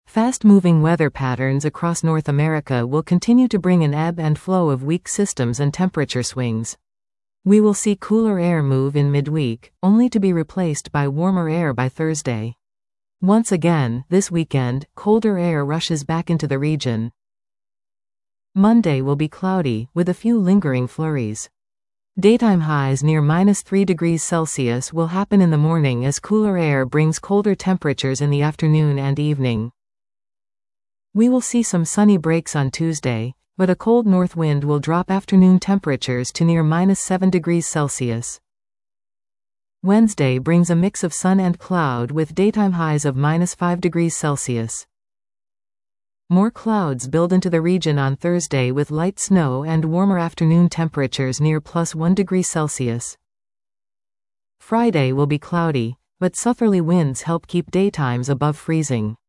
Fast-moving weather patterns across North America will continue to bring an ebb and flow of weak systems and temperature swings. We will see cooler air move in midweek, only to be replaced by warmer air by Thursday. Once again, this weekend, colder air rushes back into the region. Monday will be cloudy, with a few lingering flurries. Daytime highs near -3 degrees Celsius will happen in the morning as cooler air brings colder temperatures in the afternoon and evening. We will see some sunny breaks on Tuesday, but a cold north wind will drop afternoon temperatures to near -7 degrees Celsius. Wednesday brings a mix of sun and cloud with daytime highs of -5 degrees Celsius. More clouds build into the region on Thursday with light snow and warmer afternoon temperatures near +1 degree Celsius. Friday will be cloudy, but southerly winds help keep daytimes above freezing.